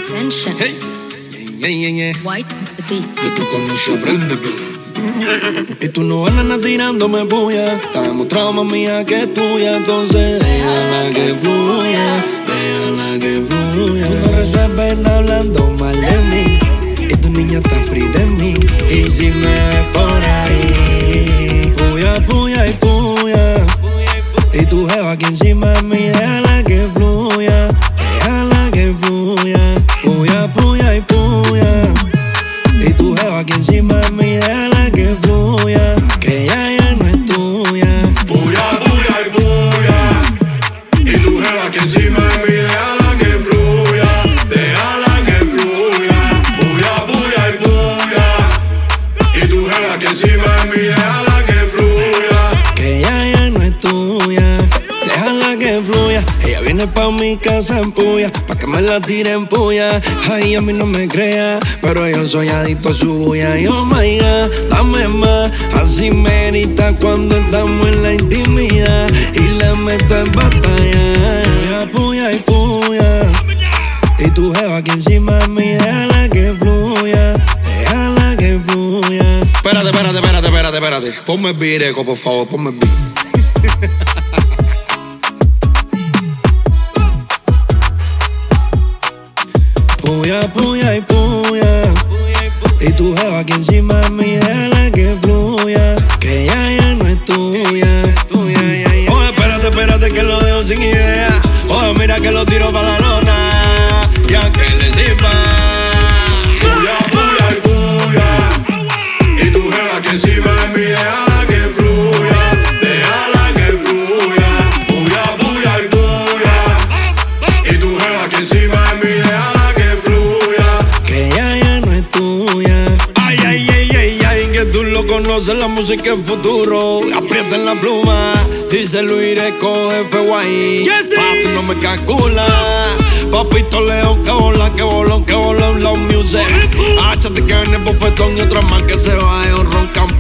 Tension. Hey, yeah. White the beat. Que tú cuando se prende, y tú no andas nada tirándome puya. Está demostrado más mía que tuya. Entonces déjala que fluya, déjala que fluya. Tú no resuelves nada hablando mal de mí, y tu niña está free de mí. Y si me ves por ahí, puya, puya y puya, y tu jeva aquí encima de mí, déjala que fluya, déjala que fluya, puya, puya y puya, y tu jeva aquí encima de mí, déjala que fluya, que ya no es tuya. Puya, puya y puya, y tu jeva aquí encima de mí, déjala que fluya, déjala que fluya. Puya, puya y puya, y tu jeva aquí encima de mí, déjala que fluya, Que ya no es tuya, déjala que fluya. Ella viene pa' mi casa en puya, pa' que me la tire en puya. Ay, a mí no me crea, pero yo soy adicto a su bulla. Y oh my God, dame más, así me grita cuando estamos en la intimidad, y le meto en batalla. Puya, puya y puya, y tu jeva aquí encima de mí, déjala que fluya, déjala que fluya. Espérate. Ponme el beat, Eco, por favor, ponme el beat. Puya, puya y puya, y tu jeva aquí encima de mí, déjala que fluya, que ya no es tuya. Oye, espérate que lo dejo sin idea. Oye, mira que lo tiro pa' la lona, ya que le sirva. puya, puya y puya, y tu jeva aquí encima de mí, déjala que fluya, déjala que fluya. Puya, puya y puya, y tu jeva aquí encima de mí, déjala que fluya. Que ya no es tuya. Ay, que tú lo conoces, la música es futuro. Aprieta en la pluma, dice Luis Reco, FY. Pa' tú no me calculas. Papito León, que volón, Loud Music. Áchate que viene el bofetón y otra más que se va de un ron campeón.